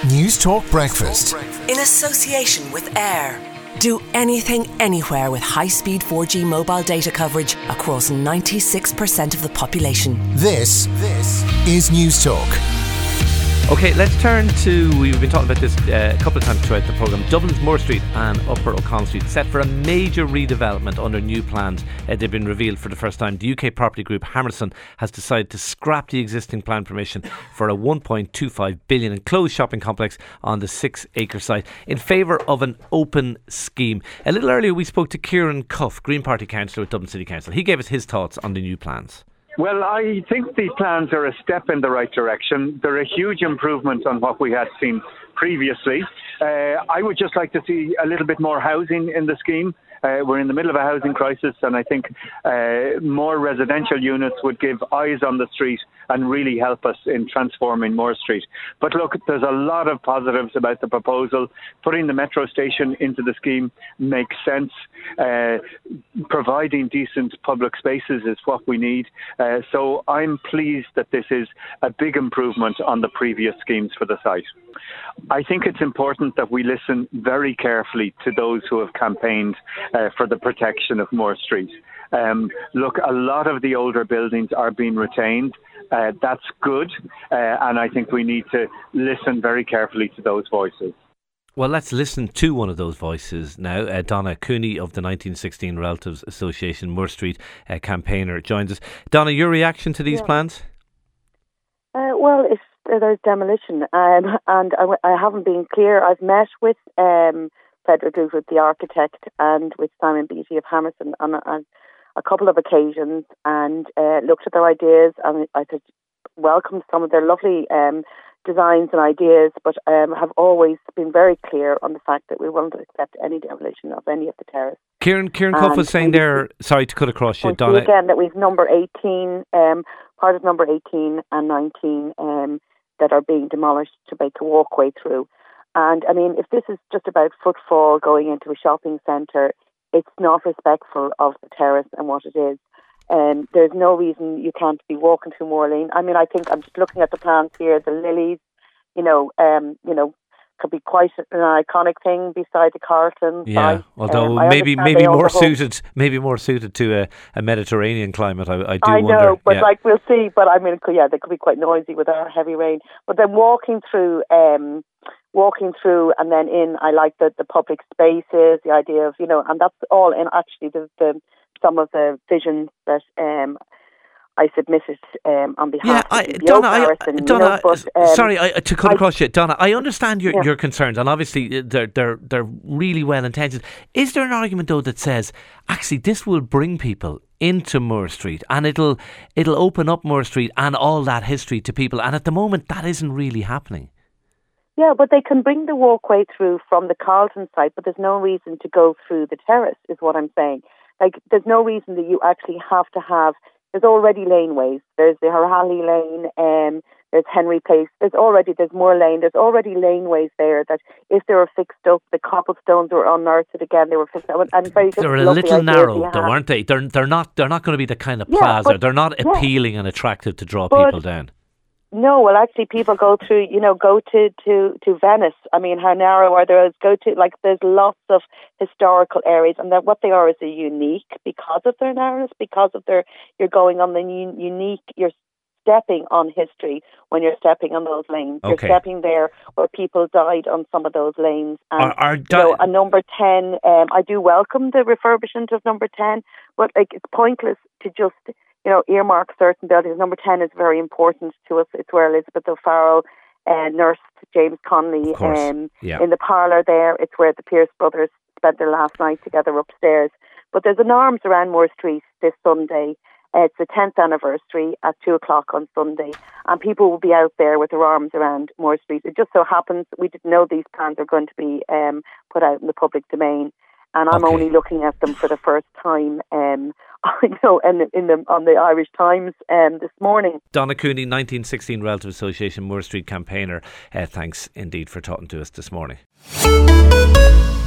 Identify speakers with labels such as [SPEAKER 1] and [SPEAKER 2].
[SPEAKER 1] News Talk Breakfast.
[SPEAKER 2] In association with Air. Do anything, anywhere with high-speed 4G mobile data coverage across 96% of the population.
[SPEAKER 1] This is News Talk.
[SPEAKER 3] OK, let's turn to, we've been talking about this a couple of times throughout the programme, Dublin's Moore Street and Upper O'Connell Street set for a major redevelopment under new plans. They've been revealed for the first time. The UK property group Hammerson has decided to scrap the existing plan permission for a 1.25 billion enclosed shopping complex on the 6-acre site in favour of an open scheme. A little earlier we spoke to Kieran Cuff, Green Party councillor at Dublin City Council. He gave us his thoughts on the new plans.
[SPEAKER 4] Well, I think these plans are a step in the right direction. They're a huge improvement on what we had seen previously. I would just like to see a little bit more housing in the scheme. We're in the middle of a housing crisis, and I think more residential units would give eyes on the street and really help us in transforming Moore Street. But look, there's a lot of positives about the proposal. Putting the metro station into the scheme makes sense. Providing decent public spaces is what we need. So I'm pleased that this is a big improvement on the previous schemes for the site. I think it's important that we listen very carefully to those who have campaigned for the protection of Moore Street. Look, a lot of the older buildings are being retained. That's good, and I think we need to listen very carefully to those voices.
[SPEAKER 3] Well, let's listen to one of those voices now. Donna Cooney of the 1916 Relatives Association Moore Street campaigner joins us. Donna, your reaction to these plans?
[SPEAKER 5] Well, there's demolition, and I haven't been clear. I've met with Frederick Luton, the architect, and with Simon Beattie of Hammerson on a couple of occasions, and looked at their ideas, and I could welcome some of their lovely designs and ideas, but have always been very clear on the fact that we won't accept any demolition of any of the terrace.
[SPEAKER 3] Kieran Cuff was saying there, sorry to cut across you, Donna.
[SPEAKER 5] Again, that we've number 18, part of number 18 and 19 that are being demolished to make a walkway through. And I mean, if this is just about footfall going into a shopping centre, it's not respectful of the terrace and what it is. There's no reason you can't be walking through Moore Lane. I mean, I think I'm just looking at the plans here, the lilies, could be quite an iconic thing beside the Carlton.
[SPEAKER 3] Yeah,
[SPEAKER 5] site.
[SPEAKER 3] although maybe more suited to a Mediterranean climate. I
[SPEAKER 5] know,
[SPEAKER 3] wonder.
[SPEAKER 5] but we'll see. But I mean, yeah, they could be quite noisy with our heavy rain. But then walking through and then in, I like the public spaces, the idea of, and that's all in actually the some of the visions that I submitted on behalf of Donna,
[SPEAKER 3] sorry to cut across you, Donna. I understand your concerns, and obviously they're really well intentioned. Is there an argument though that says actually this will bring people into Moore Street and it'll open up Moore Street and all that history to people, and at the moment that isn't really happening?
[SPEAKER 5] Yeah, but they can bring the walkway through from the Carlton site, but there's no reason to go through the terrace, is what I'm saying. Like, there's no reason that you actually have to have. There's already laneways. There's the Harhally Lane, there's Henry Place. There's Moore Lane. There's already laneways there that if they were fixed up, the cobblestones were unearthed again. They were fixed up. And
[SPEAKER 3] they're a little narrow, though, aren't they? They're not going to be the kind of plaza. They're not appealing and attractive to draw people down.
[SPEAKER 5] No, well, actually, people go through, go to Venice. I mean, how narrow are those? There's lots of historical areas, and what they are is a unique because of their narrowness, because of you're going on the unique, you're stepping on history when you're stepping on those lanes.
[SPEAKER 3] Okay.
[SPEAKER 5] You're stepping there where people died on some of those lanes. And, a number 10, I do welcome the refurbishment of number 10, but it's pointless to just earmark certain buildings. Number 10 is very important to us. It's where Elizabeth O'Farrell nursed James Connolly in the parlour there. It's where the Pierce brothers spent their last night together upstairs. But there's an arms around Moore Street this Sunday. It's the 10th anniversary at 2:00 on Sunday, and people will be out there with their arms around Moore Street. It just so happens we didn't know these plans are going to be put out in the public domain, and I'm only looking at them for the first time. On the Irish Times this morning.
[SPEAKER 3] Donna Cooney, 1916 Relative Association Moore Street campaigner. Thanks indeed for talking to us this morning.